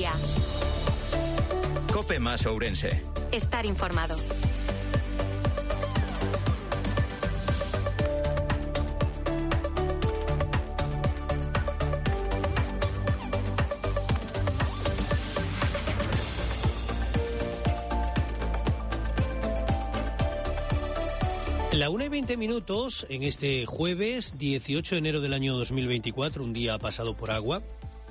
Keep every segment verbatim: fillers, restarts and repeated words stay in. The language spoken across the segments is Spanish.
día. COPE más Ourense. Estar informado. La una y veinte minutos en este jueves dieciocho de enero del año dos mil veinticuatro, un día pasado por agua.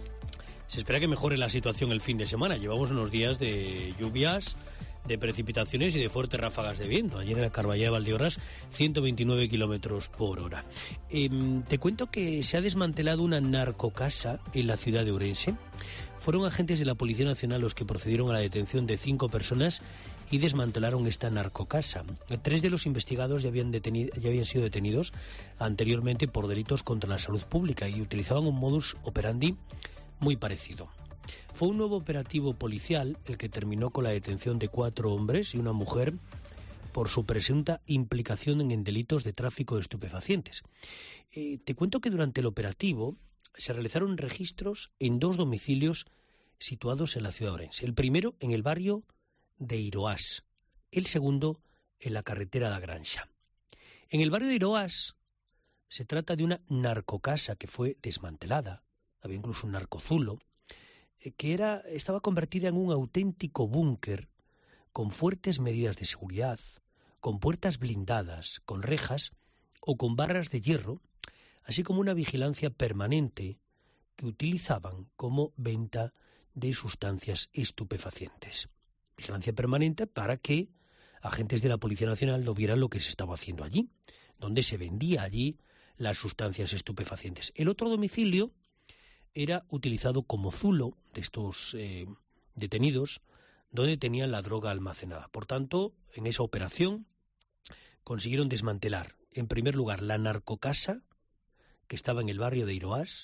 Se espera que mejore la situación el fin de semana. Llevamos unos días de lluvias, de precipitaciones y de fuertes ráfagas de viento. Ayer en la Carballeda de Valdeorras, ciento veintinueve kilómetros por hora. Eh, te cuento que se ha desmantelado una narcocasa en la ciudad de Ourense. Fueron agentes de la Policía Nacional los que procedieron a la detención de cinco personas y desmantelaron esta narcocasa. Tres de los investigados ya habían, detenido, ya habían sido detenidos anteriormente por delitos contra la salud pública y utilizaban un modus operandi muy parecido. Fue un nuevo operativo policial el que terminó con la detención de cuatro hombres y una mujer por su presunta implicación en delitos de tráfico de estupefacientes. Eh, te cuento que durante el operativo se realizaron registros en dos domicilios situados en la ciudad de Ourense. El primero en el barrio de Iroás, el segundo en la carretera de Granxa. En el barrio de Iroás se trata de una narcocasa que fue desmantelada, había incluso un narcozulo, eh, que era, estaba convertida en un auténtico búnker con fuertes medidas de seguridad, con puertas blindadas, con rejas o con barras de hierro, así como una vigilancia permanente que utilizaban como venta de sustancias estupefacientes. Vigilancia permanente para que agentes de la Policía Nacional no vieran lo que se estaba haciendo allí, donde se vendía allí las sustancias estupefacientes. El otro domicilio era utilizado como zulo de estos eh, detenidos, donde tenían la droga almacenada. Por tanto, en esa operación consiguieron desmantelar, en primer lugar, la narcocasa, que estaba en el barrio de Iroás,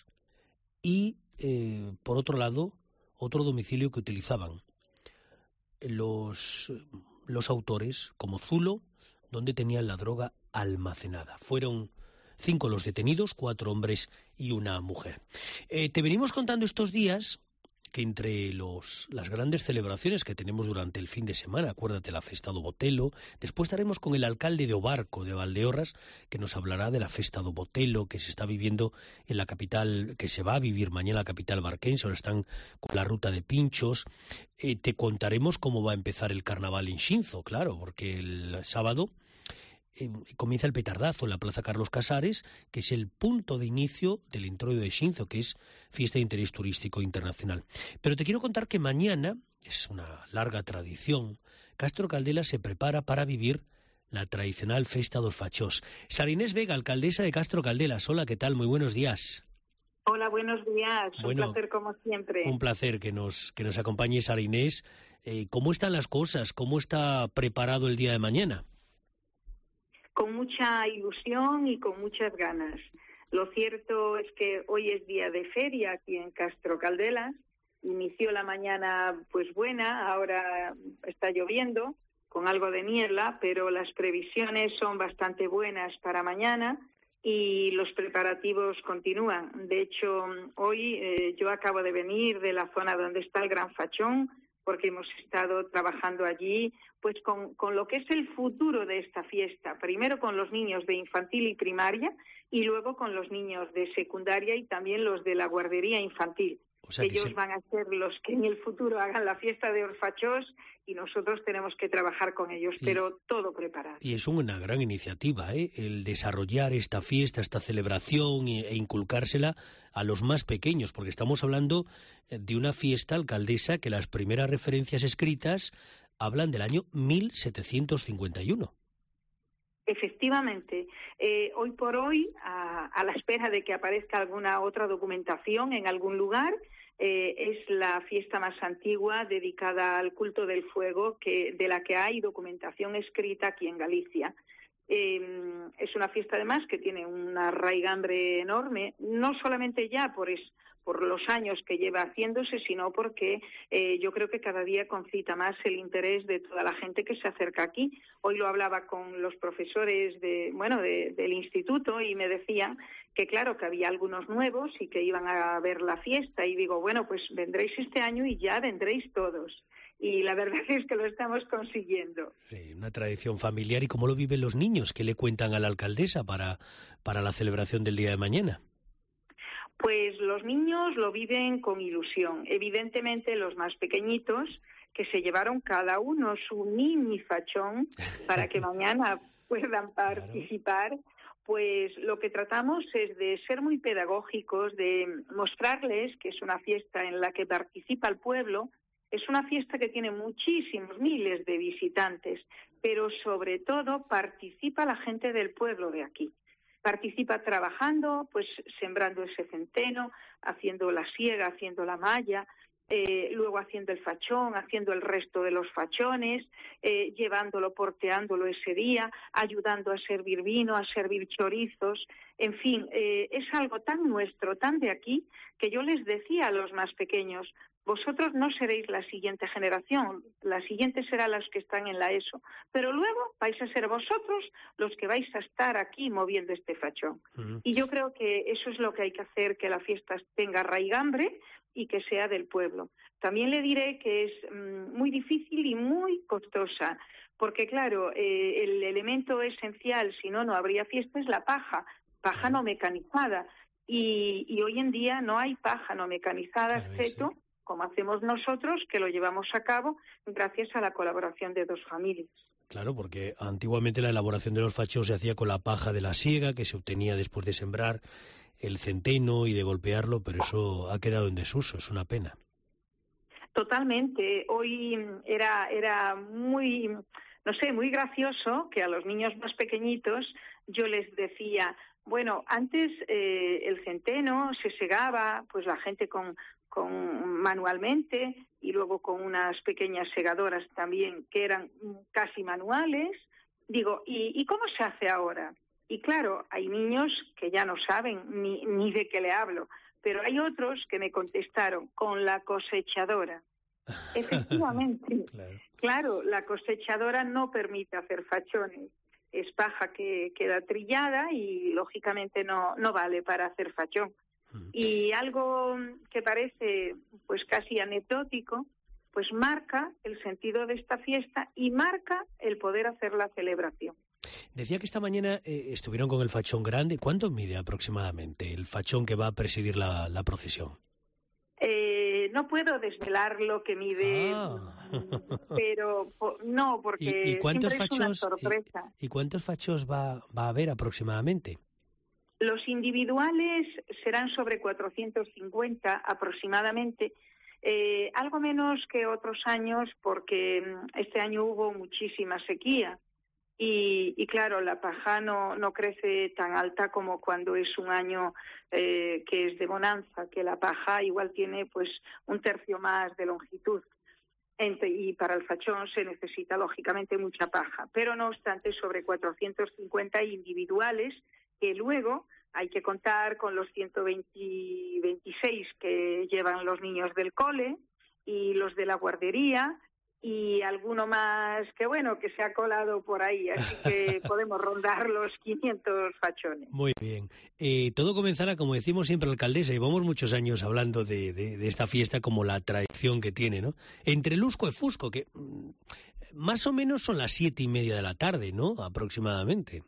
y, eh, por otro lado, otro domicilio que utilizaban los, los autores como zulo, donde tenían la droga almacenada. Fueron cinco los detenidos, cuatro hombres y una mujer. Eh, te venimos contando estos días que entre los, las grandes celebraciones que tenemos durante el fin de semana, acuérdate la Festa do Botelo, después estaremos con el alcalde de Obarco, de Valdeorras, que nos hablará de la Festa do Botelo que se está viviendo en la capital, que se va a vivir mañana en la capital barquense, ahora están con la ruta de pinchos. Eh, te contaremos cómo va a empezar el carnaval en Xinzo, claro, porque el sábado Eh, comienza el petardazo en la Plaza Carlos Casares, que es el punto de inicio del Entroido de Xinzo, que es fiesta de interés turístico internacional. Pero te quiero contar que mañana, es una larga tradición, Castro Caldela se prepara para vivir la tradicional Festa dos Fachós. Sara Inés Vega, alcaldesa de Castro Caldela. Hola, ¿qué tal? Muy buenos días. Hola, buenos días. Bueno, un placer como siempre. Un placer que nos, que nos acompañe Sara Inés. Eh, ¿Cómo están las cosas? ¿Cómo está preparado el día de mañana? Con mucha ilusión y con muchas ganas. Lo cierto es que hoy es día de feria aquí en Castro Caldela. Inició la mañana pues buena, ahora está lloviendo con algo de niebla, pero las previsiones son bastante buenas para mañana y los preparativos continúan. De hecho, hoy eh, yo acabo de venir de la zona donde está el Gran Fachón, porque hemos estado trabajando allí pues con, con lo que es el futuro de esta fiesta, primero con los niños de infantil y primaria y luego con los niños de secundaria y también los de la guardería infantil. O sea, ellos se... van a ser los que en el futuro hagan la fiesta de Orfachós y nosotros tenemos que trabajar con ellos, y, pero todo preparado. Y es una gran iniciativa, ¿eh? El desarrollar esta fiesta, esta celebración e inculcársela a los más pequeños, porque estamos hablando de una fiesta, alcaldesa, que las primeras referencias escritas hablan del año mil setecientos cincuenta y uno. Efectivamente, eh, hoy por hoy, a, a la espera de que aparezca alguna otra documentación en algún lugar, eh, es la fiesta más antigua dedicada al culto del fuego, que de la que hay documentación escrita aquí en Galicia. Eh, es una fiesta además que tiene una raigambre enorme, no solamente ya por, es, por los años que lleva haciéndose, sino porque eh, yo creo que cada día concita más el interés de toda la gente que se acerca aquí. Hoy lo hablaba con los profesores de, bueno, de, del instituto y me decían que claro, que había algunos nuevos y que iban a ver la fiesta y digo, bueno, pues vendréis este año y ya vendréis todos. Y la verdad es que lo estamos consiguiendo. Sí, una tradición familiar. ¿Y cómo lo viven los niños? ¿Qué le cuentan a la alcaldesa para, para la celebración del día de mañana? Pues los niños lo viven con ilusión. Evidentemente los más pequeñitos, que se llevaron cada uno su mini fachón para que mañana puedan participar, claro. Pues lo que tratamos es de ser muy pedagógicos, de mostrarles que es una fiesta en la que participa el pueblo. Es una fiesta que tiene muchísimos, miles de visitantes, pero sobre todo participa la gente del pueblo de aquí. Participa trabajando, pues sembrando ese centeno, haciendo la siega, haciendo la malla, eh, luego haciendo el fachón, haciendo el resto de los fachones, eh, llevándolo, porteándolo ese día, ayudando a servir vino, a servir chorizos. En fin, eh, es algo tan nuestro, tan de aquí, que yo les decía a los más pequeños, vosotros no seréis la siguiente generación, la siguiente será los que están en la ESO, pero luego vais a ser vosotros los que vais a estar aquí moviendo este fachón. Uh-huh. Y yo creo que eso es lo que hay que hacer, que la fiesta tenga raigambre y que sea del pueblo. También le diré que es mmm, muy difícil y muy costosa, porque claro, eh, el elemento esencial, si no, no habría fiesta, es la paja, paja no mecanizada. Y, y hoy en día no hay paja no mecanizada, claro, excepto... Sí. Como hacemos nosotros, que lo llevamos a cabo gracias a la colaboración de dos familias. Claro, porque antiguamente la elaboración de los fachos se hacía con la paja de la siega, que se obtenía después de sembrar el centeno y de golpearlo, pero eso ha quedado en desuso, es una pena. Totalmente. Hoy era, era muy, no sé, muy gracioso que a los niños más pequeñitos yo les decía, bueno, antes eh, el centeno se segaba, pues la gente con... con manualmente y luego con unas pequeñas segadoras también que eran casi manuales. Digo, ¿y, y cómo se hace ahora? Y claro, hay niños que ya no saben ni, ni de qué le hablo, pero hay otros que me contestaron con la cosechadora. Efectivamente, claro. claro, la cosechadora no permite hacer fachones. Es paja que queda trillada y lógicamente no, no vale para hacer fachón. Y algo que parece pues casi anecdótico, pues marca el sentido de esta fiesta y marca el poder hacer la celebración. Decía que esta mañana eh, estuvieron con el fachón grande. ¿Cuánto mide aproximadamente el fachón que va a presidir la, la procesión? Eh, no puedo desvelar lo que mide, ah. pero po, no, porque ¿Y, y cuántos siempre fachos, es una sorpresa. ¿Y, y cuántos fachos va, va a haber aproximadamente? Los individuales serán sobre cuatrocientos cincuenta aproximadamente, eh, algo menos que otros años porque este año hubo muchísima sequía y, y claro, la paja no, no crece tan alta como cuando es un año eh, que es de bonanza, que la paja igual tiene pues un tercio más de longitud. Y para el fachón se necesita lógicamente mucha paja, pero no obstante sobre cuatrocientos cincuenta individuales que luego hay que contar con los ciento veintiséis que llevan los niños del cole y los de la guardería y alguno más que, bueno, que se ha colado por ahí, así que podemos rondar los quinientos fachones. Muy bien. Eh, todo comenzará, como decimos siempre, alcaldesa, llevamos muchos años hablando de, de, de esta fiesta como la tradición que tiene, ¿no? Entre Lusco y Fusco, que mmm, más o menos son las siete y media de la tarde, ¿no? Aproximadamente.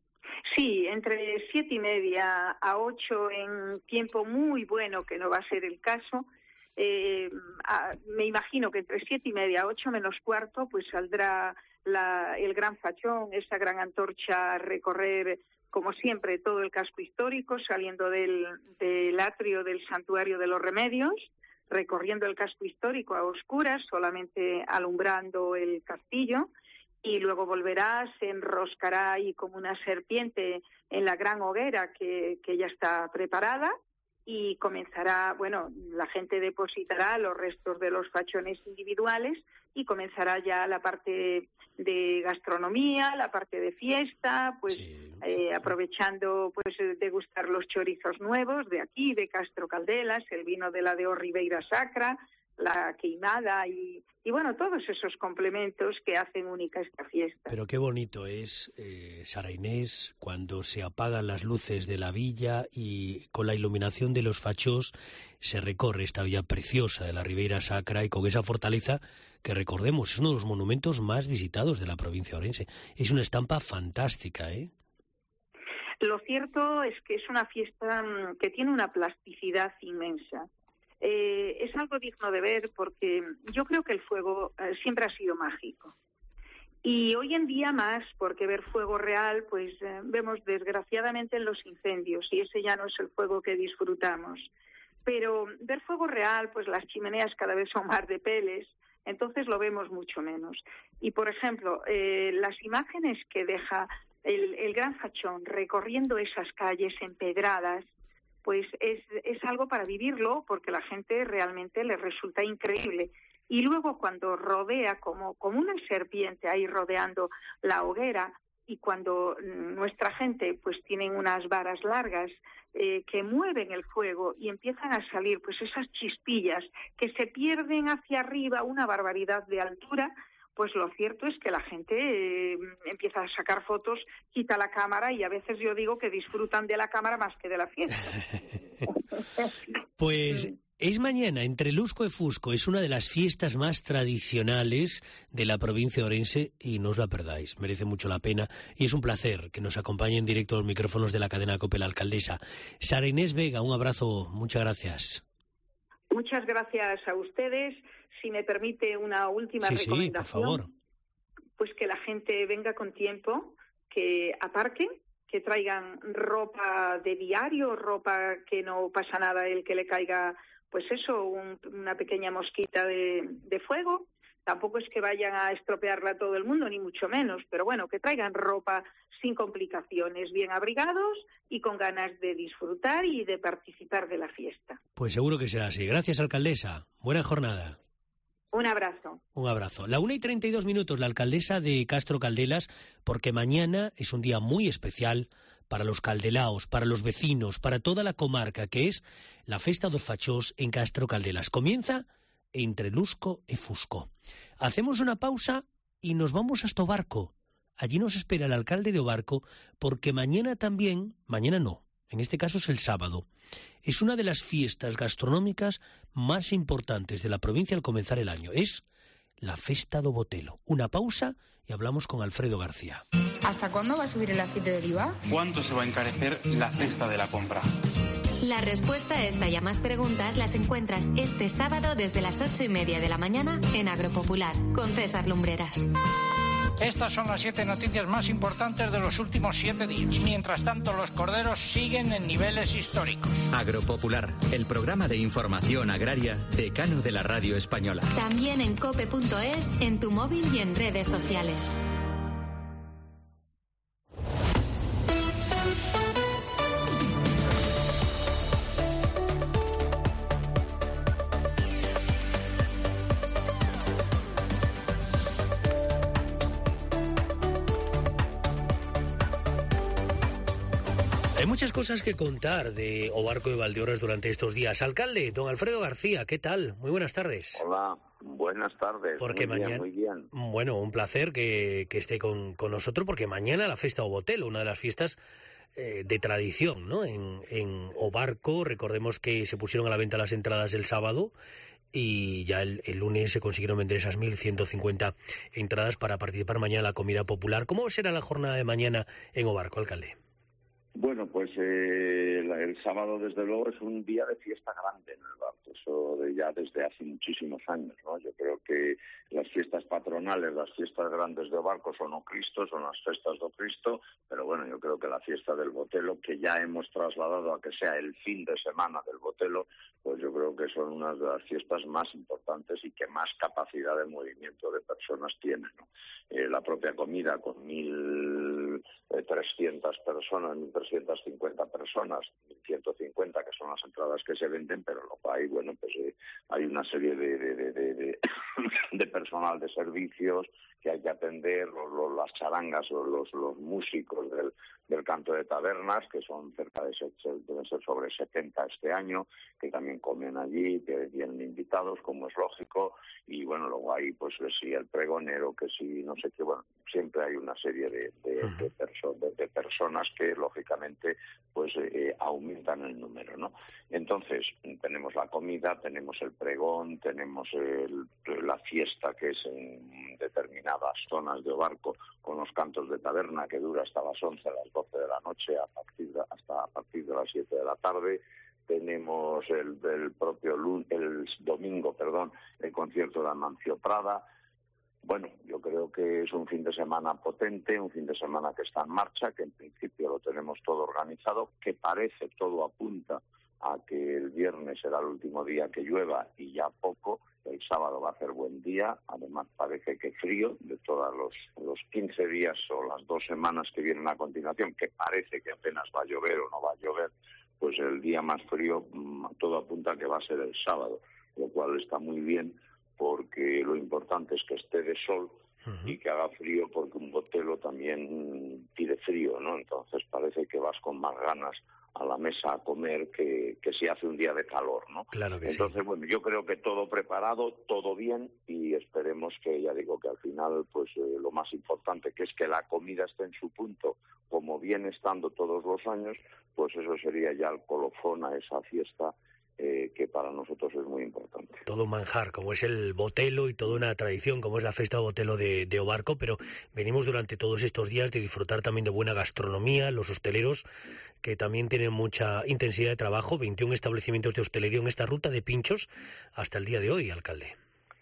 Sí, entre siete y media a ocho en tiempo muy bueno, que no va a ser el caso. Eh, a, me imagino que entre siete y media a ocho menos cuarto, pues saldrá la, el gran fachón, esa gran antorcha a recorrer, como siempre, todo el casco histórico, saliendo del, del atrio del Santuario de los Remedios, recorriendo el casco histórico a oscuras, solamente alumbrando el castillo. Y luego volverá, se enroscará ahí como una serpiente en la gran hoguera que, que ya está preparada y comenzará, bueno, la gente depositará los restos de los fachones individuales y comenzará ya la parte de gastronomía, la parte de fiesta, pues sí. eh, aprovechando pues degustar los chorizos nuevos de aquí, de Castro Caldelas, el vino de la de Ribeira Sacra, la queimada y, y bueno, todos esos complementos que hacen única esta fiesta. Pero qué bonito es, eh, Sara Inés, cuando se apagan las luces de la villa y con la iluminación de los fachós se recorre esta villa preciosa de la Ribeira Sacra y con esa fortaleza que, recordemos, es uno de los monumentos más visitados de la provincia de Ourense. Es una estampa fantástica, ¿eh? Lo cierto es que es una fiesta que tiene una plasticidad inmensa. Eh, es algo digno de ver porque yo creo que el fuego eh, siempre ha sido mágico. Y hoy en día más, porque ver fuego real, pues eh, vemos desgraciadamente en los incendios y ese ya no es el fuego que disfrutamos. Pero ver fuego real, pues las chimeneas cada vez son más de peles, entonces lo vemos mucho menos. Y por ejemplo, eh, las imágenes que deja el, el gran fachón recorriendo esas calles empedradas, pues es, es algo para vivirlo porque la gente realmente le resulta increíble. Y luego cuando rodea como, como una serpiente ahí rodeando la hoguera y cuando nuestra gente pues tienen unas varas largas eh, que mueven el fuego y empiezan a salir pues esas chispillas que se pierden hacia arriba una barbaridad de altura, pues lo cierto es que la gente eh, empieza a sacar fotos, quita la cámara y a veces yo digo que disfrutan de la cámara más que de la fiesta. Pues es mañana, entre Lusco y Fusco, es una de las fiestas más tradicionales de la provincia de Ourense y no os la perdáis, merece mucho la pena y es un placer que nos acompañe en directo a los micrófonos de la cadena COPE la alcaldesa. Sara Inés Vega, un abrazo, muchas gracias. Muchas gracias a ustedes. Si me permite una última sí, recomendación, sí, por favor. Pues que la gente venga con tiempo, que aparquen, que traigan ropa de diario, ropa que no pasa nada el que le caiga, pues eso, un, una pequeña mosquita de, de fuego. Tampoco es que vayan a estropearla a todo el mundo, ni mucho menos, pero bueno, que traigan ropa sin complicaciones, bien abrigados y con ganas de disfrutar y de participar de la fiesta. Pues seguro que será así. Gracias, alcaldesa. Buena jornada. Un abrazo. Un abrazo. La una y treinta y dos minutos, la alcaldesa de Castro Caldelas, porque mañana es un día muy especial para los caldelaos, para los vecinos, para toda la comarca, que es la Festa dos Fachós en Castro Caldelas. Comienza entre Lusco y Fusco. Hacemos una pausa y nos vamos hasta Obarco. Allí nos espera el alcalde de Obarco, porque mañana también, mañana no, en este caso es el sábado, es una de las fiestas gastronómicas más importantes de la provincia al comenzar el año. Es la Festa do Botelo. Una pausa y hablamos con Alfredo García. ¿Hasta cuándo va a subir el aceite de oliva? ¿Cuánto se va a encarecer la cesta de la compra? La respuesta a esta y a más preguntas las encuentras este sábado desde las ocho y media de la mañana en Agropopular, con César Lumbreras. Estas son las siete noticias más importantes de los últimos siete días. Y mientras tanto, los corderos siguen en niveles históricos. Agropopular, el programa de información agraria decano de la radio española. También en cope punto es, en tu móvil y en redes sociales. Hay muchas cosas que contar de Obarco de Valdeorras durante estos días. Alcalde, don Alfredo García, ¿qué tal? Muy buenas tardes. Hola, buenas tardes. Porque muy mañana, bien, muy bien. Bueno, un placer que, que esté con, con nosotros, porque mañana la Festa do Botelo, una de las fiestas eh, de tradición, ¿no? En, en Obarco, recordemos que se pusieron a la venta las entradas el sábado y ya el, el lunes se consiguieron vender esas mil ciento cincuenta entradas para participar mañana en la comida popular. ¿Cómo será la jornada de mañana en Obarco, alcalde? Bueno, pues eh, el sábado, desde luego, es un día de fiesta grande en el Barco, eso de ya desde hace muchísimos años, ¿no? Yo creo que las fiestas patronales, las fiestas grandes de Obarco son o Cristo, son las festas do Cristo, pero bueno, yo creo que la fiesta del Botelo, que ya hemos trasladado a que sea el fin de semana del Botelo, pues yo creo que son unas de las fiestas más importantes y que más capacidad de movimiento de personas tiene, ¿no? Eh, la propia comida con mil trescientas personas, mil trescientas cincuenta personas, mil ciento cincuenta, que son las entradas que se venden, pero luego hay, bueno, pues eh, hay una serie de, de, de, de, de, de personal de servicios que hay que atender, los, los, las charangas o los, los músicos del, del canto de tabernas, que son cerca de, deben ser sobre setenta este año, que también comen allí, que vienen invitados, como es lógico, y bueno, luego hay pues que si el pregonero, que si no sé qué, bueno, siempre hay una serie de, de, uh-huh. de, perso- de, de personas que lógicamente pues eh, aumentan el número, ¿no? Entonces tenemos la comida, tenemos el pregón, tenemos el, la fiesta que es en determinadas zonas de Obarco con los cantos de taberna, que dura hasta las once, a las doce de la noche, a partir de, hasta a partir de las siete de la tarde. Tenemos el, el propio lunes, el domingo, perdón, el concierto de Amancio Prada. Bueno, yo creo que es un fin de semana potente, un fin de semana que está en marcha, que en principio lo tenemos todo organizado, que parece, todo apunta a que el viernes será el último día que llueva y ya poco. El sábado va a ser buen día, además parece que frío, de todos los, los quince días o las dos semanas que vienen a continuación, que parece que apenas va a llover o no va a llover, pues el día más frío, todo apunta a que va a ser el sábado, lo cual está muy bien, porque lo importante es que esté de sol uh-huh. y que haga frío, porque un botelo también pide frío, ¿no? Entonces parece que vas con más ganas a la mesa a comer que, que si hace un día de calor, ¿no? Claro que Entonces, sí. bueno, yo creo que todo preparado, todo bien, y esperemos que, ya digo, que al final, pues eh, lo más importante, que es que la comida esté en su punto, como viene estando todos los años, pues eso sería ya el colofón a esa fiesta, Eh, que para nosotros es muy importante. Todo un manjar, como es el botelo y toda una tradición, como es la Festa Botelo de, de Obarco, pero venimos durante todos estos días de disfrutar también de buena gastronomía, los hosteleros que también tienen mucha intensidad de trabajo, veintiún establecimientos de hostelería en esta ruta de pinchos hasta el día de hoy, alcalde.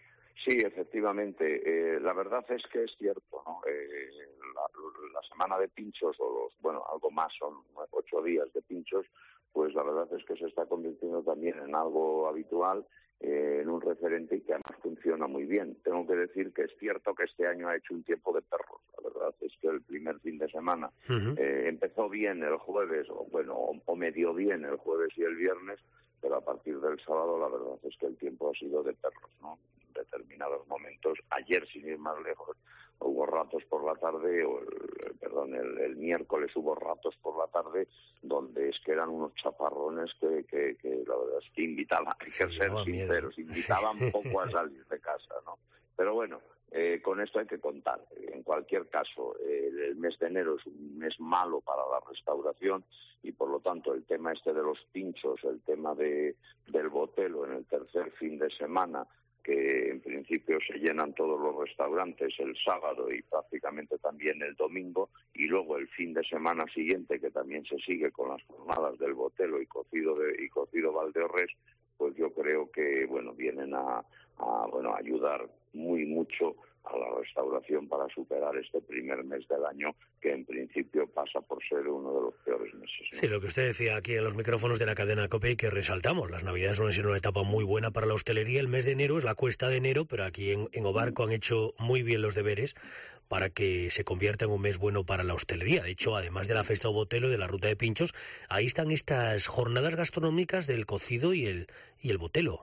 Sí, efectivamente. Eh, la verdad es que es cierto, ¿no? Eh, la, la semana de pinchos, o los, bueno, algo más, son ocho días de pinchos, pues la verdad es que se está convirtiendo también en algo habitual, eh, en un referente y que además funciona muy bien. Tengo que decir que es cierto que este año ha hecho un tiempo de perros. La verdad es que el primer fin de semana uh-huh. eh, empezó bien el jueves, o bueno, o, o medio bien el jueves y el viernes, pero a partir del sábado la verdad es que el tiempo ha sido de perros, ¿no? En determinados momentos, ayer sin ir más lejos, hubo ratos por la tarde, o el, perdón, el, el miércoles hubo ratos por la tarde donde es que eran unos chaparrones que, que, que la verdad es que invitaban, hay que sí, ser sinceros, miedo. invitaban poco a salir de casa, ¿no? Pero bueno, eh, con esto hay que contar. En cualquier caso, eh, el mes de enero es un mes malo para la restauración y por lo tanto el tema este de los pinchos, el tema de del botelo en el tercer fin de semana, que en principio se llenan todos los restaurantes el sábado y prácticamente también el domingo, y luego el fin de semana siguiente, que también se sigue con las jornadas del botelo y cocido de, y cocido Valdeorres, pues yo creo que bueno vienen a, a bueno ayudar muy mucho a la restauración para superar este primer mes del año, que en principio pasa por ser uno de los peores meses, ¿no? Sí, lo que usted decía aquí en los micrófonos de la cadena COPE y que resaltamos, las Navidades suelen ser una etapa muy buena para la hostelería, el mes de enero es la cuesta de enero, pero aquí en, en Obarco han hecho muy bien los deberes para que se convierta en un mes bueno para la hostelería. De hecho, además de la Festa Botelo, de la Ruta de Pinchos, ahí están estas jornadas gastronómicas del cocido y el, y el botelo.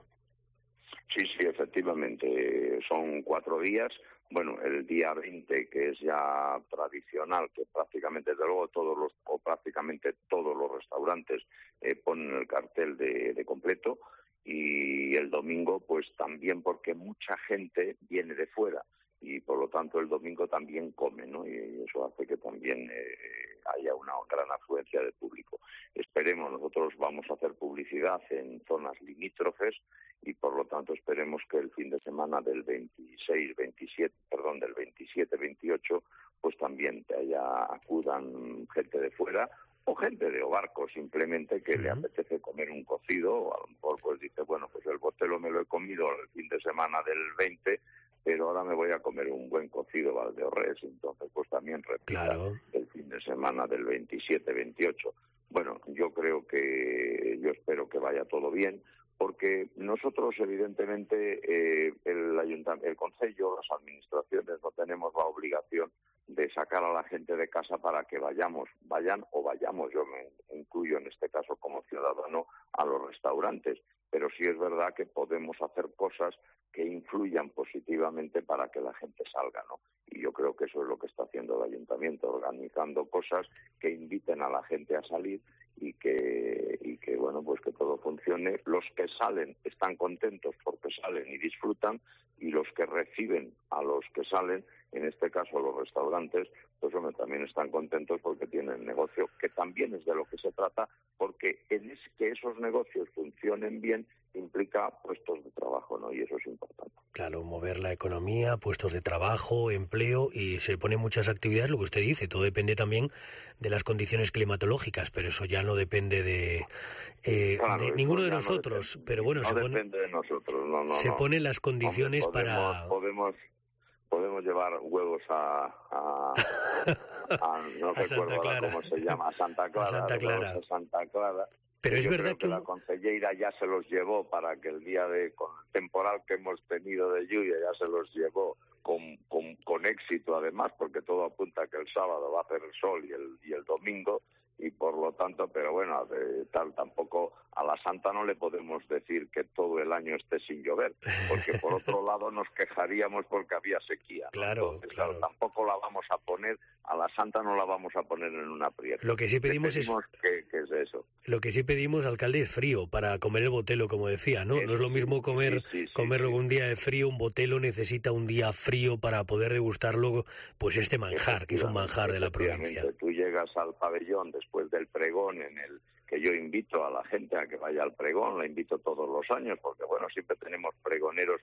Sí, sí, efectivamente, son cuatro días. Bueno, el día veinte, que es ya tradicional, que prácticamente, desde luego, todos los, o prácticamente todos los restaurantes eh, ponen el cartel de, de completo, y el domingo, pues también, porque mucha gente viene de fuera, y por lo tanto el domingo también come, ¿no? Y eso hace que también eh, haya una gran afluencia de público. Esperemos, nosotros vamos a hacer publicidad en zonas limítrofes y por lo tanto esperemos que el fin de semana del veintiséis, veintisiete, perdón, del veintisiete, veintiocho, pues también te haya, acudan gente de fuera o gente de Obarco, simplemente que uh-huh. le apetece comer un cocido, o a lo mejor pues dice, bueno, pues el botelo me lo he comido el fin de semana del veinte, pero ahora me voy a comer un buen cocido Valdeorres, entonces pues también repita claro. el fin de semana del veintisiete, veintiocho. Bueno, yo creo que, yo espero que vaya todo bien, porque nosotros evidentemente eh, el ayuntamiento, el concello, las administraciones no tenemos la obligación de sacar a la gente de casa para que vayamos, vayan o vayamos, yo me incluyo en este caso como ciudadano, a los restaurantes. Pero sí es verdad que podemos hacer cosas que influyan positivamente para que la gente salga, ¿no? Y yo creo que eso es lo que está haciendo el ayuntamiento, organizando cosas que inviten a la gente a salir y que, y que bueno, pues que todo funcione. Los que salen están contentos porque salen y disfrutan, y los que reciben a los que salen, en este caso los restaurantes, pues hombre, también están contentos porque tienen negocio, que también es de lo que se trata, porque en es, que esos negocios funcionen bien implica puestos de trabajo, ¿no? Y eso es importante. Claro, mover la economía, puestos de trabajo, empleo, y se ponen muchas actividades, lo que usted dice, todo depende también de las condiciones climatológicas, pero eso ya no depende de, eh, claro, de ninguno de nosotros, no depende, pero bueno, no se, pone, depende de nosotros, no, no, se no. ponen las condiciones Hombre, podemos, para... Podemos, podemos llevar huevos a... a, a no a recuerdo ahora cómo se llama, a Santa Clara, a Santa Clara. A Santa Clara. Pero es Yo verdad creo que, que la concelleira ya se los llevó para que el día de con el temporal que hemos tenido de lluvia ya se los llevó con, con, con éxito, además, porque todo apunta que el sábado va a hacer el sol y el, y el domingo, y por lo tanto, pero bueno, de tal tampoco a la Santa no le podemos decir que todo el año esté sin llover, porque por otro lado nos quejaríamos porque había sequía, ¿no? Claro, Entonces, claro. claro, tampoco la vamos a poner, a la Santa no la vamos a poner en una aprieta. Lo que sí pedimos, pedimos es que, que es eso. Lo que sí pedimos, alcalde, es frío para comer el botelo, como decía, ¿no? Eso, no es lo mismo comer sí, sí, sí, comerlo sí. un día de frío, un botelo necesita un día frío para poder degustarlo, pues este manjar, que es un manjar de la provincia. Tú llegas al pabellón después del pregón, en el que yo invito a la gente a que vaya al pregón, la invito todos los años, porque bueno, siempre tenemos pregoneros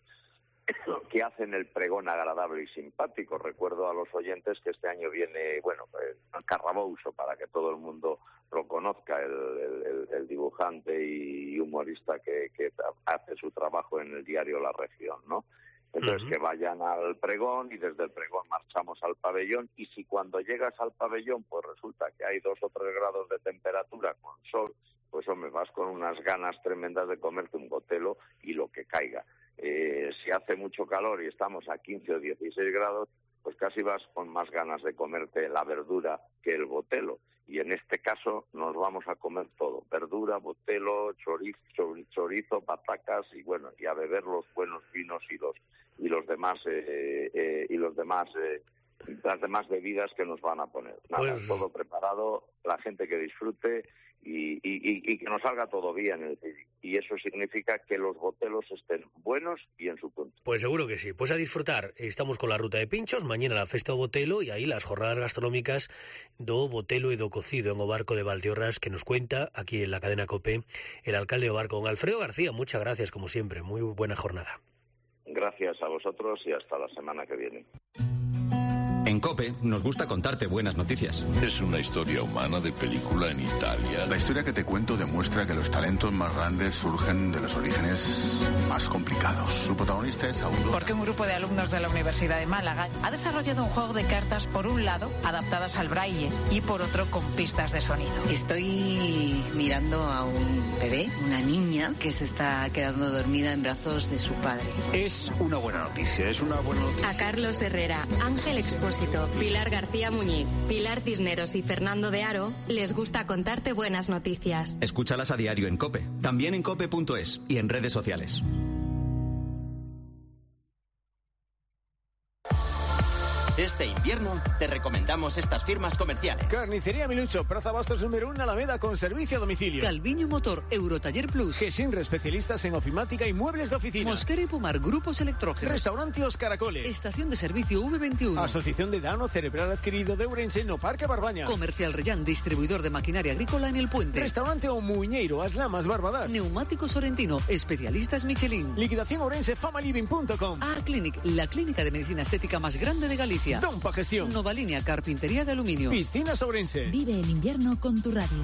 que hacen el pregón agradable y simpático. Recuerdo a los oyentes que este año viene, bueno, pues, Carrabouso, para que todo el mundo lo conozca, el, el, el dibujante y humorista que, que hace su trabajo en el diario La Región, ¿no? Entonces, uh-huh. que vayan al pregón y desde el pregón marchamos al pabellón, y si cuando llegas al pabellón pues resulta que hay dos o tres grados de temperatura con sol, pues hombre, vas con unas ganas tremendas de comerte un botelo y lo que caiga. Eh, si hace mucho calor y estamos a quince o dieciséis grados, pues casi vas con más ganas de comerte la verdura que el botelo. Y en este caso nos vamos a comer todo, verdura, botelo, chorizo, chorizo, patacas y bueno, y a beber los buenos vinos y los y los demás eh, eh, y los demás eh, las demás bebidas que nos van a poner. Nada, pues... todo preparado, la gente que disfrute y, y, y que nos salga todo bien. Es decir, y eso significa que los botelos estén buenos y en su punto. Pues seguro que sí. Pues a disfrutar. Estamos con la ruta de pinchos, mañana la festa do botelo y aí las jornadas gastronómicas do botelo e do cocido en o barco de Valdeorras, que nos cuenta aquí en la cadena COPE el alcalde do barco, don Alfredo García. Muchas gracias, como siempre. Muy buena jornada. Gracias a vosotros y hasta la semana que viene. En COPE nos gusta contarte buenas noticias. Es una historia humana de película en Italia. La historia que te cuento demuestra que los talentos más grandes surgen de los orígenes más complicados. Su protagonista es Aurora. Porque un grupo de alumnos de la Universidad de Málaga ha desarrollado un juego de cartas, por un lado, adaptadas al braille, y por otro, con pistas de sonido. Estoy mirando a un bebé, una niña, que se está quedando dormida en brazos de su padre. Es una buena noticia, es una buena noticia. A Carlos Herrera, Ángel Expósito, Pilar García Muñiz, Pilar Cisneros y Fernando de Aro les gusta contarte buenas noticias. Escúchalas a diario en COPE, también en cope punto es y en redes sociales. Este invierno te recomendamos estas firmas comerciales. Carnicería Milucho, Plaza Bastos número uno, Alameda, con servicio a domicilio. Calviño Motor, Eurotaller Plus. Gesinre, especialistas en ofimática y muebles de oficina. Mosquera y Pomar, grupos electrógenos. Restaurante Los Caracoles. Estación de servicio V veintiuno. Asociación de Dano Cerebral Adquirido de Ourense, no Parque Barbaña. Comercial Reyán, distribuidor de maquinaria agrícola en El Puente. Restaurante O Muñeiro, As Lamas, Barbadas. Neumático Sorrentino, especialistas Michelin. Liquidación Ourense, famaliving punto com. A Clinic, la clínica de medicina estética más grande de Galicia. Dompa Gestión. Nova Línea, carpintería de aluminio. Piscinas Ourense. Vive el invierno con tu radio.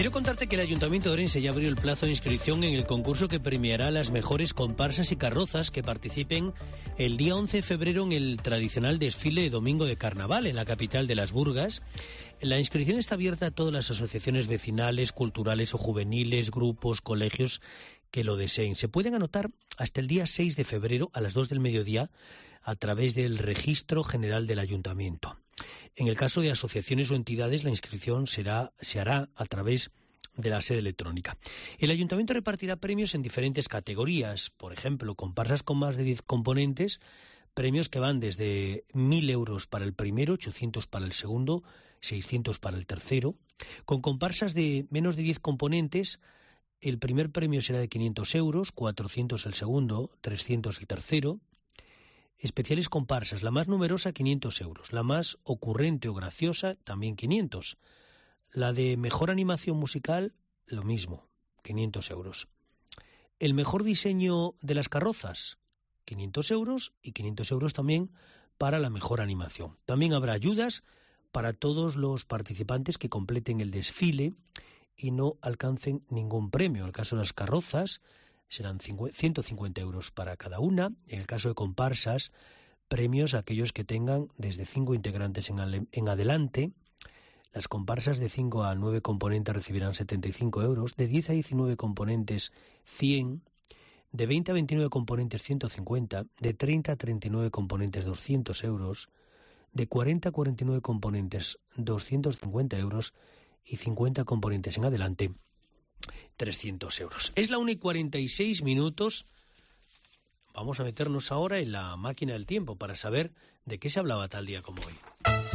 Quiero contarte que el Ayuntamiento de Orense ya abrió el plazo de inscripción en el concurso que premiará a las mejores comparsas y carrozas que participen el día once de febrero en el tradicional desfile de Domingo de Carnaval en la capital de las Burgas. La inscripción está abierta a todas las asociaciones vecinales, culturales o juveniles, grupos, colegios que lo deseen. Se pueden anotar hasta el día seis de febrero a las dos del mediodía a través del Registro General del Ayuntamiento. En el caso de asociaciones o entidades, la inscripción será, se hará a través de la sede electrónica. El Ayuntamiento repartirá premios en diferentes categorías, por ejemplo, comparsas con más de diez componentes, premios que van desde mil euros para el primero, ochocientos para el segundo, seiscientos para el tercero. Con comparsas de menos de diez componentes, el primer premio será de quinientos euros, cuatrocientos el segundo, trescientos el tercero. Especiales comparsas, la más numerosa quinientos euros, la más ocurrente o graciosa también quinientos. La de mejor animación musical, lo mismo, quinientos euros. El mejor diseño de las carrozas, quinientos euros y quinientos euros también para la mejor animación. También habrá ayudas para todos los participantes que completen el desfile y no alcancen ningún premio. En el caso de las carrozas, serán ciento cincuenta euros para cada una. En el caso de comparsas, premios a aquellos que tengan desde cinco integrantes en, ale- en adelante. Las comparsas de cinco a nueve componentes recibirán setenta y cinco euros, de diez a diecinueve componentes cien, de veinte a veintinueve componentes ciento cincuenta, de treinta a treinta y nueve componentes doscientos euros, de cuarenta a cuarenta y nueve componentes doscientos cincuenta euros y cincuenta componentes en adelante trescientos euros. Es la una y cuarenta y seis minutos. Vamos a meternos ahora en la máquina del tiempo para saber de qué se hablaba tal día como hoy.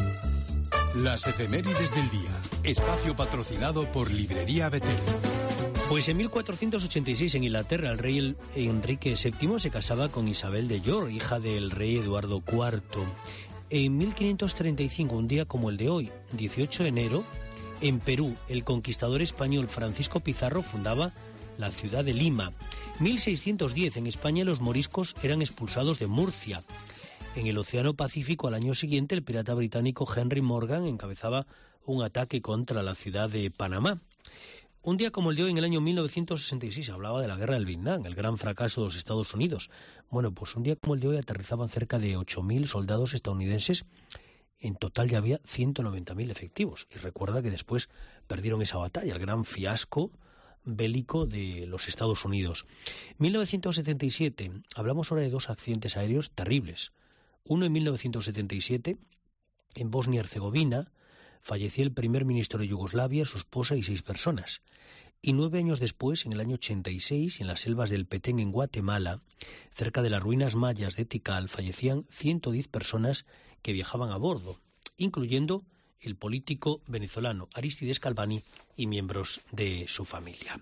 Las efemérides del día. Espacio patrocinado por Librería Betel. Pues en mil cuatrocientos ochenta y seis en Inglaterra el rey Enrique séptimo se casaba con Isabel de York, hija del rey Eduardo cuarto. En mil quinientos treinta y cinco, un día como el de hoy, dieciocho de enero, en Perú, el conquistador español Francisco Pizarro fundaba la ciudad de Lima. mil seiscientos diez, en España los moriscos eran expulsados de Murcia. En el Océano Pacífico, al año siguiente, el pirata británico Henry Morgan encabezaba un ataque contra la ciudad de Panamá. Un día como el de hoy, en el año mil novecientos sesenta y seis, se hablaba de la guerra del Vietnam, el gran fracaso de los Estados Unidos. Bueno, pues un día como el de hoy aterrizaban cerca de ocho mil soldados estadounidenses. En total ya había ciento noventa mil efectivos. Y recuerda que después perdieron esa batalla, el gran fiasco bélico de los Estados Unidos. mil novecientos setenta y siete, hablamos ahora de dos accidentes aéreos terribles. Uno en mil novecientos setenta y siete, en Bosnia y Herzegovina, falleció el primer ministro de Yugoslavia, su esposa y seis personas. Y nueve años después, en el año ochenta y seis, en las selvas del Petén, en Guatemala, cerca de las ruinas mayas de Tikal, fallecían ciento diez personas que viajaban a bordo, incluyendo el político venezolano Aristides Calvani y miembros de su familia.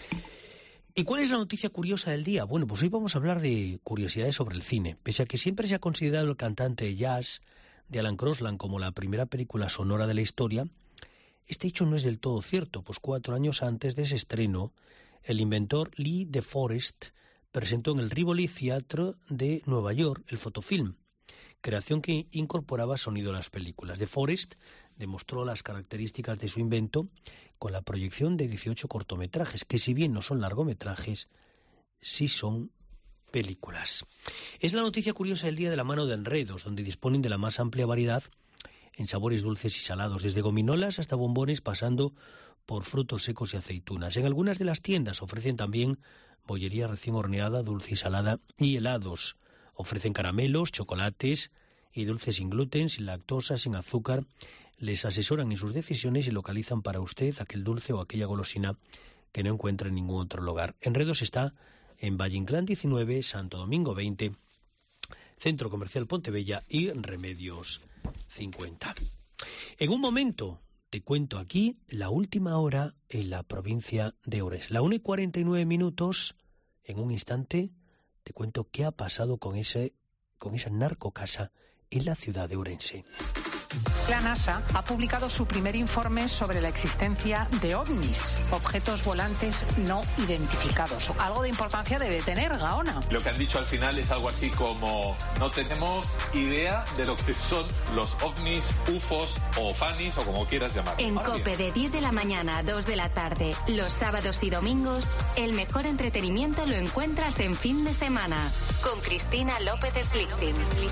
¿Y cuál es la noticia curiosa del día? Bueno, pues hoy vamos a hablar de curiosidades sobre el cine. Pese a que siempre se ha considerado el cantante de jazz de Alan Crosland como la primera película sonora de la historia, este hecho no es del todo cierto, pues cuatro años antes de ese estreno, el inventor Lee De Forest presentó en el Rivoli Theatre de Nueva York el fotofilm, creación que incorporaba sonido a las películas. De Forest demostró las características de su invento con la proyección de dieciocho cortometrajes, que si bien no son largometrajes, sí son películas. Es la noticia curiosa del día de la mano de Enredos, donde disponen de la más amplia variedad en sabores dulces y salados, desde gominolas hasta bombones, pasando por frutos secos y aceitunas. En algunas de las tiendas ofrecen también bollería recién horneada, dulce y salada, y helados. Ofrecen caramelos, chocolates y dulces sin gluten, sin lactosa, sin azúcar. Les asesoran en sus decisiones y localizan para usted aquel dulce o aquella golosina que no encuentra en ningún otro lugar. Enredos está en Valle Inclán diecinueve, Santo Domingo veinte, Centro Comercial Pontebella y Remedios cincuenta. En un momento te cuento aquí la última hora en la provincia de Orense. La una y cuarenta y nueve minutos, en un instante te cuento qué ha pasado con ese con esa narcocasa en la ciudad de Orense. La NASA ha publicado su primer informe sobre la existencia de ovnis, objetos volantes no identificados. Algo de importancia debe tener, Gaona. Lo que han dicho al final es algo así como: no tenemos idea de lo que son los ovnis, ufos o fanis o como quieras llamarlo. En COPE de diez de la mañana a dos de la tarde, los sábados y domingos, el mejor entretenimiento lo encuentras en Fin de Semana, con Cristina López Slichting.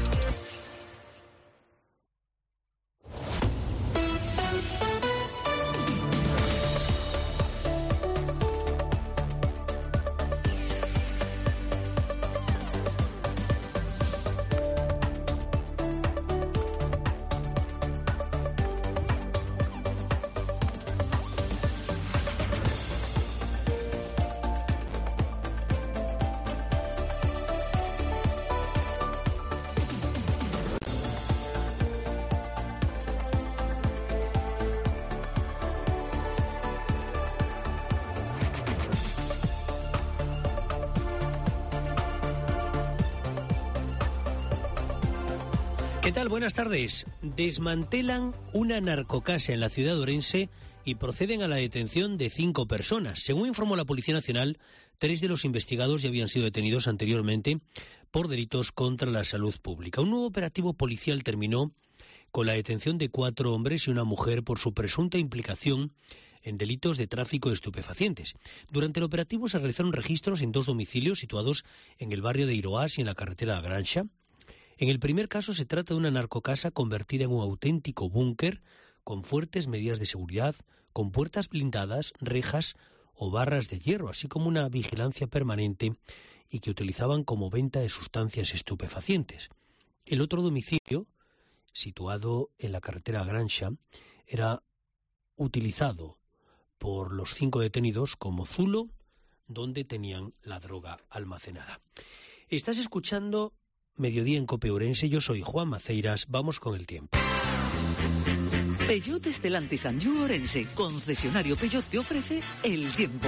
¿Qué tal? Buenas tardes. Desmantelan una narcocasa en la ciudad de Orense y proceden a la detención de cinco personas. Según informó la Policía Nacional, tres de los investigados ya habían sido detenidos anteriormente por delitos contra la salud pública. Un nuevo operativo policial terminó con la detención de cuatro hombres y una mujer por su presunta implicación en delitos de tráfico de estupefacientes. Durante el operativo se realizaron registros en dos domicilios situados en el barrio de Iroás y en la carretera de Granxa. En el primer caso se trata de una narcocasa convertida en un auténtico búnker con fuertes medidas de seguridad, con puertas blindadas, rejas o barras de hierro, así como una vigilancia permanente y que utilizaban como venta de sustancias estupefacientes. El otro domicilio, situado en la carretera Granxa, era utilizado por los cinco detenidos como zulo donde tenían la droga almacenada. Estás escuchando Mediodía en COPE Ourense, yo soy Juan Maceiras, vamos con el tiempo. Peugeot Stellantis Anjou Ourense, concesionario Peugeot, te ofrece el tiempo.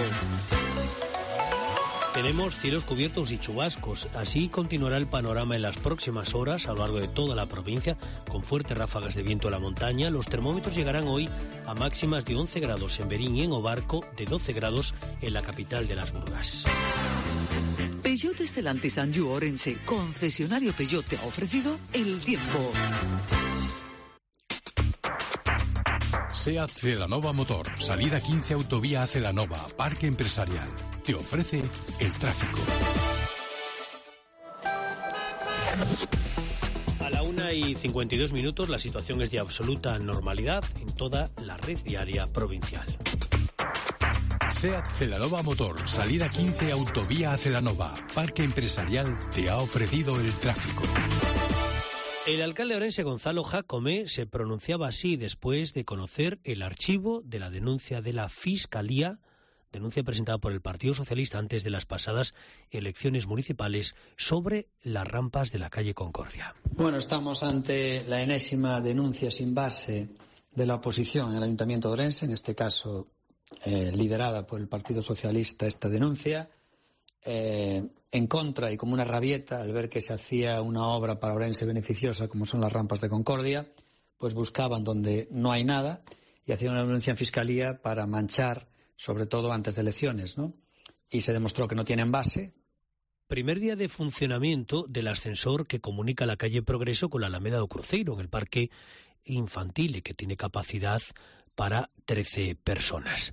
Tenemos cielos cubiertos y chubascos, así continuará el panorama en las próximas horas a lo largo de toda la provincia, con fuertes ráfagas de viento a la montaña. Los termómetros llegarán hoy a máximas de once grados en Berín y en Obarco, de doce grados en la capital de las Burgas. Peugeot Stellantis Anjou Ourense, concesionario Peugeot, te ha ofrecido el tiempo. SEAT Celanova Motor, salida quince autovía a Celanova, Parque Empresarial. Te ofrece el tráfico. A la una y cincuenta y dos minutos la situación es de absoluta normalidad en toda la red viaria provincial. SEAT Celanova Motor, salida quince autovía a Celanova, Parque Empresarial, te ha ofrecido el tráfico. El alcalde de Ourense, Gonzalo Jácome, se pronunciaba así después de conocer el archivo de la denuncia de la Fiscalía, denuncia presentada por el Partido Socialista antes de las pasadas elecciones municipales, sobre las rampas de la calle Concordia. Bueno, estamos ante la enésima denuncia sin base de la oposición en el Ayuntamiento de Ourense, en este caso eh, liderada por el Partido Socialista, esta denuncia. Eh, en contra y como una rabieta al ver que se hacía una obra para Ourense beneficiosa como son las rampas de Concordia, pues buscaban donde no hay nada y hacían una denuncia en Fiscalía para manchar, sobre todo antes de elecciones, ¿no? Y se demostró que no tienen base. Primer día de funcionamiento del ascensor que comunica la calle Progreso con la Alameda do Cruzeiro en el parque infantil y que tiene capacidad para trece personas.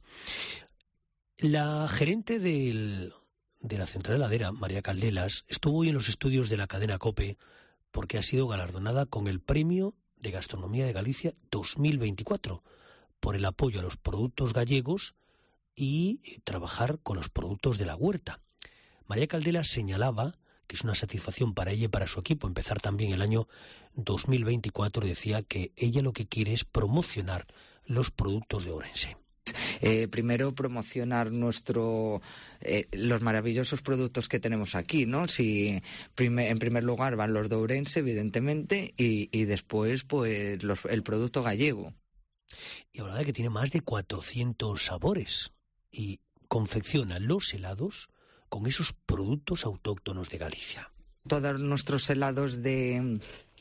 La gerente del de la central heladera, María Caldelas, estuvo hoy en los estudios de la cadena COPE porque ha sido galardonada con el Premio de Gastronomía de Galicia dos mil veinticuatro por el apoyo a los productos gallegos y trabajar con los productos de la huerta. María Caldelas señalaba que es una satisfacción para ella y para su equipo empezar también el año dos mil veinticuatro y decía que ella lo que quiere es promocionar los productos de Ourense. Eh, primero promocionar nuestro eh, los maravillosos productos que tenemos aquí, ¿no? Si prime, en primer lugar van los de Ourense, evidentemente, y, y después pues los, el producto gallego. Y hablaba de que tiene más de cuatrocientos sabores y confecciona los helados con esos productos autóctonos de Galicia. Todos nuestros helados de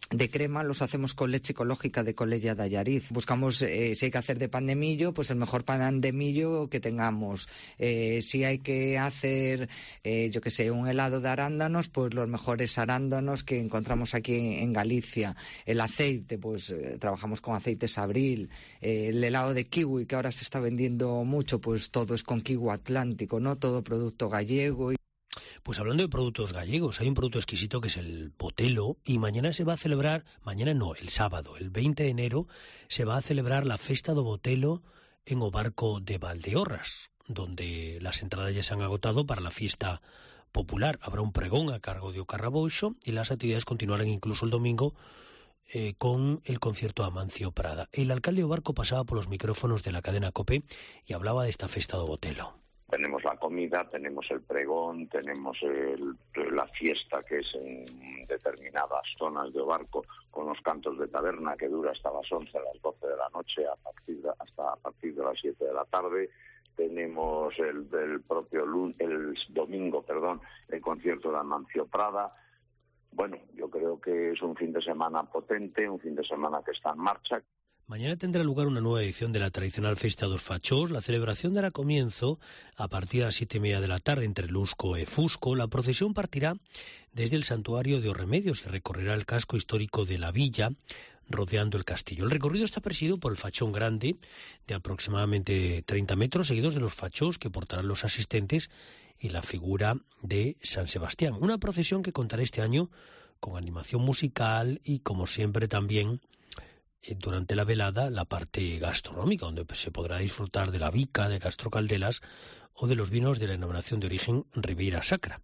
de crema los hacemos con leche ecológica de Colella de Allariz. Buscamos, eh, si hay que hacer de pan de millo, pues el mejor pan de millo que tengamos. Eh, si hay que hacer, eh, yo qué sé, un helado de arándanos, pues los mejores arándanos que encontramos aquí en Galicia. El aceite, pues eh, trabajamos con aceites Abril. Eh, el helado de kiwi, que ahora se está vendiendo mucho, pues todo es con kiwi atlántico, ¿no? Todo producto gallego. Pues hablando de productos gallegos, hay un producto exquisito que es el botelo, y mañana se va a celebrar, mañana no, el sábado, el veinte de enero, se va a celebrar la Festa do Botelo en o Barco de Valdeorras, donde las entradas ya se han agotado para la fiesta popular. Habrá un pregón a cargo de O Carraboixo y las actividades continuarán incluso el domingo eh, con el concierto de Amancio Prada. El alcalde do Barco pasaba por los micrófonos de la cadena COPE y hablaba de esta Festa do Botelo. Tenemos la comida, tenemos el pregón, tenemos el, la fiesta que es en determinadas zonas de Barco con los cantos de taberna que dura hasta las once, a las doce de la noche, a partir de, hasta a partir de las siete de la tarde. Tenemos el del propio lun, el domingo, perdón, el concierto de Amancio Prada. Bueno, yo creo que es un fin de semana potente, un fin de semana que está en marcha. Mañana tendrá lugar una nueva edición de la tradicional Festa dos Fachós. La celebración dará comienzo a partir de las siete y media de la tarde entre Lusco e Fusco. La procesión partirá desde el santuario de Os Remedios y recorrerá el casco histórico de la villa, rodeando el castillo. El recorrido está presidido por el fachón grande, de aproximadamente treinta metros, seguidos de los fachós que portarán los asistentes y la figura de San Sebastián. Una procesión que contará este año con animación musical y, como siempre, también durante la velada la parte gastronómica, donde se podrá disfrutar de la bica de Castro Caldelas o de los vinos de la denominación de origen Ribeira Sacra.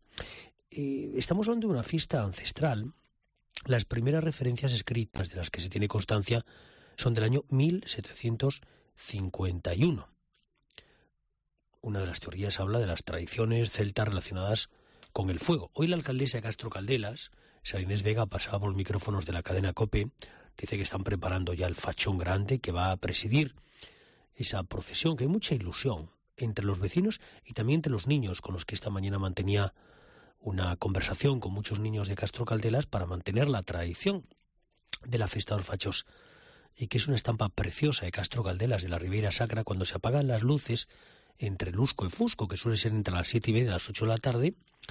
Eh, estamos hablando de una fiesta ancestral. Las primeras referencias escritas de las que se tiene constancia son del año mil setecientos cincuenta y uno. Una de las teorías habla de las tradiciones celtas relacionadas con el fuego. Hoy la alcaldesa de Castro Caldelas, Sara Inés Vega, pasaba por los micrófonos de la cadena COPE. Dice que están preparando ya el fachón grande que va a presidir esa procesión, que hay mucha ilusión entre los vecinos y también entre los niños, con los que esta mañana mantenía una conversación con muchos niños de Castro Caldelas para mantener la tradición de la Festa dos Fachós, y que es una estampa preciosa de Castro Caldelas, de la Ribeira Sacra, cuando se apagan las luces entre Lusco y Fusco, que suele ser entre las siete y media y las ocho de la tarde,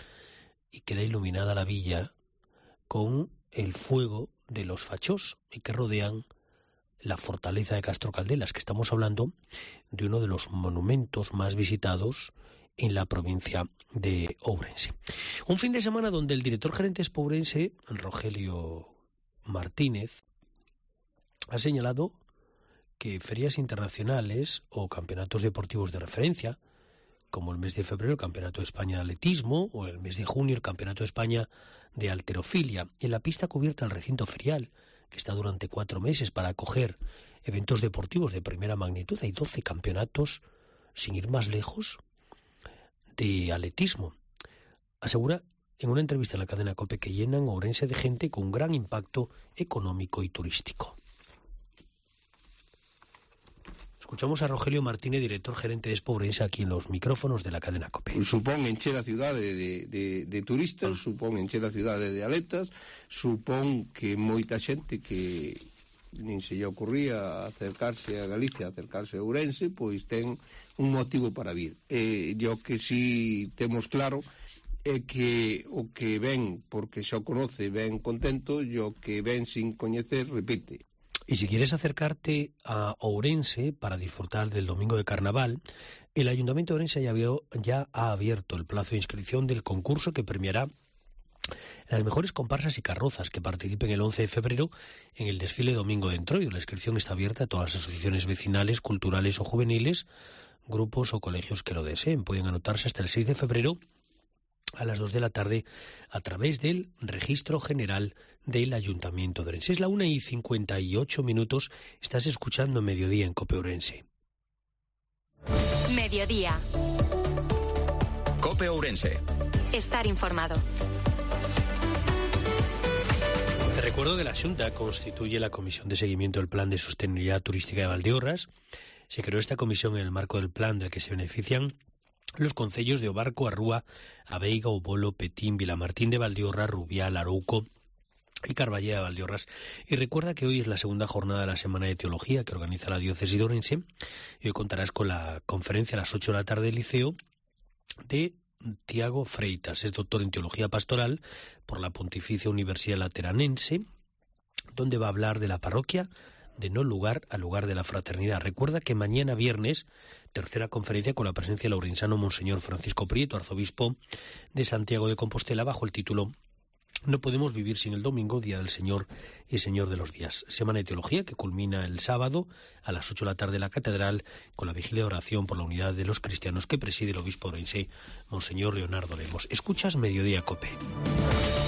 y queda iluminada la villa con el fuego de los fachós y que rodean la fortaleza de Castro Caldelas, que estamos hablando de uno de los monumentos más visitados en la provincia de Ourense. Un fin de semana donde el director gerente de Ourense, Rogelio Martínez, ha señalado que ferias internacionales o campeonatos deportivos de referencia, como el mes de febrero el Campeonato de España de Atletismo o el mes de junio el Campeonato de España de Halterofilia, en la pista cubierta del recinto ferial, que está durante cuatro meses para acoger eventos deportivos de primera magnitud. Hay doce campeonatos, sin ir más lejos, de atletismo. Asegura en una entrevista en la cadena COPE que llenan Ourense de gente con un gran impacto económico y turístico. Escuchamos a Rogelio Martínez, director gerente de Expo Ourense, aquí en los micrófonos de la cadena COPE. Supón encher a cidade de, de, de turistas, ah. supón encher a cidade de aletas, supón que moita xente que nin se lle ocurría acercarse a Galicia, acercarse a Ourense, pois ten un motivo para vir. E yo que si temos claro é que o que ven porque xa conoce ven contento, e o que ven sin coñecer repite. Y si quieres acercarte a Ourense para disfrutar del domingo de carnaval, el Ayuntamiento de Ourense ya, vio, ya ha abierto el plazo de inscripción del concurso que premiará las mejores comparsas y carrozas que participen el once de febrero en el desfile Domingo de Entroido. La inscripción está abierta a todas las asociaciones vecinales, culturales o juveniles, grupos o colegios que lo deseen. Pueden anotarse hasta el seis de febrero a las dos de la tarde a través del Registro General del Ayuntamiento de Ourense. Es la una y cincuenta y ocho minutos. Estás escuchando Mediodía en COPE Ourense. Mediodía. COPE Ourense. Estar informado. Te recuerdo que la Xunta constituye la Comisión de Seguimiento del Plan de Sostenibilidad Turística de Valdeorras. Se creó esta comisión en el marco del plan del que se benefician los concellos de O Barco, Arrúa, Abeiga, O Bolo, Petín, Vilamartín de Valdeorras, Rubial, Arouco y Carballeda Valdeorras. Y recuerda que hoy es la segunda jornada de la Semana de Teología que organiza la Diócesis de Orense, y hoy contarás con la conferencia a las ocho de la tarde del Liceo de Tiago Freitas. Es doctor en Teología Pastoral por la Pontificia Universidad Lateranense, donde va a hablar de la parroquia de no lugar al lugar de la fraternidad. Recuerda que mañana viernes, tercera conferencia con la presencia del laurensano Monseñor Francisco Prieto, arzobispo de Santiago de Compostela, bajo el título No podemos vivir sin el domingo, Día del Señor y Señor de los días. Semana de Teología que culmina el sábado a las ocho de la tarde en la Catedral con la vigilia de oración por la unidad de los cristianos que preside el obispo orense, Monseñor Leonardo Lemos. Escuchas Mediodía Cope.